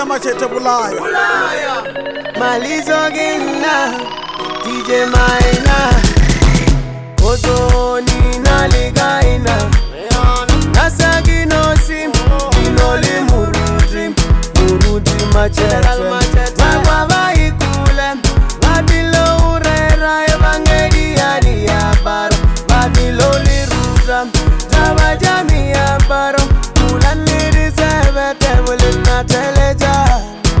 Bulaya machete bulaya. Malizo gina DJ Maina Ozoni naligaina Nasagi no sim Inoli Muruti machete Magwava ikule Babilo urera Evangeli yari yabaro Babilo liruta Java jami yabaro Mulaniri sebe Tebule na teleja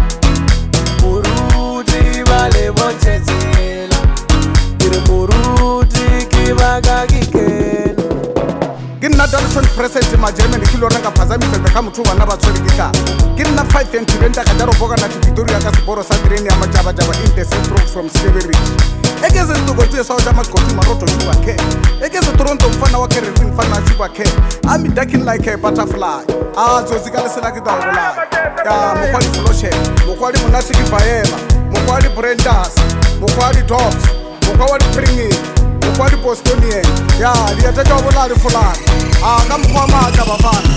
Muruti vale bonchetela Kiri muruti kivaga kikela Ginna Donson present ma Germany kilo ranga phazami pembe kha muthu bana ba tshwere ke ka ke nna 5 and 20 ka jaro boka na Victoria ka siboro sa train ya majaba jaba in the central from Slavery ekeze ntoko tse sa jama koti maroto shuba ke ekeze Toronto mfana wa kere mfana shuba ke I'm ducking like a butterfly zozikale sela ke da bola ya mokwali floshe mokwali monasiki baela mokwali Brendas mokwali Tops mokwali Pringi mokwali Bostonian ya liyatatwa bolali fulani ka mkhwa mata bafana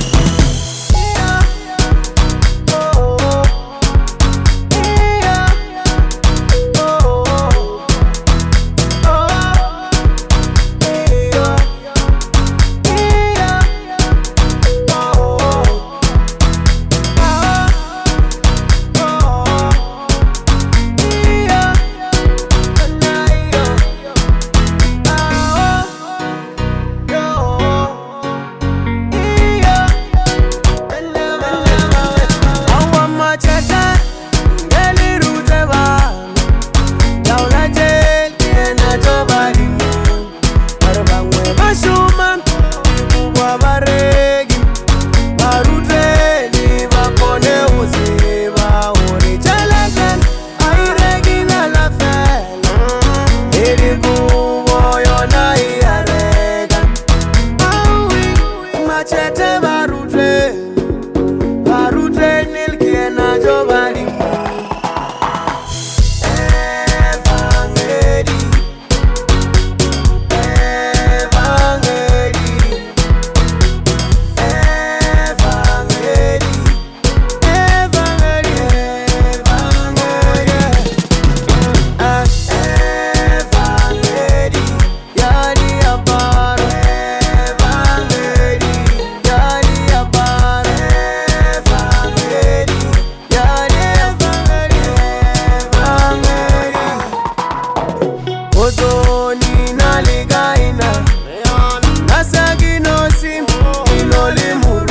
Ozoni naligaina Nasagi no sim Inoli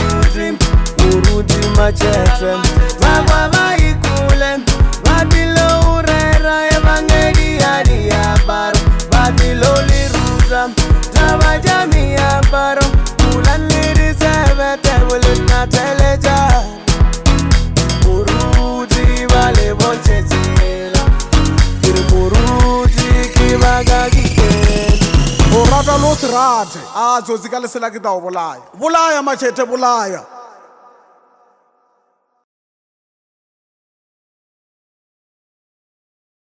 Muruti machete Magwava ikule Babilo urera Evangeli yari yabaro Babilo liruta Java jami yabaro Mulaniri sebe Tebule na teleja Muruti vale bonchetela Kiri muruti kivaga kikela Orata lo sirate zozikale sela ke da bolaya bulaya machete bulaya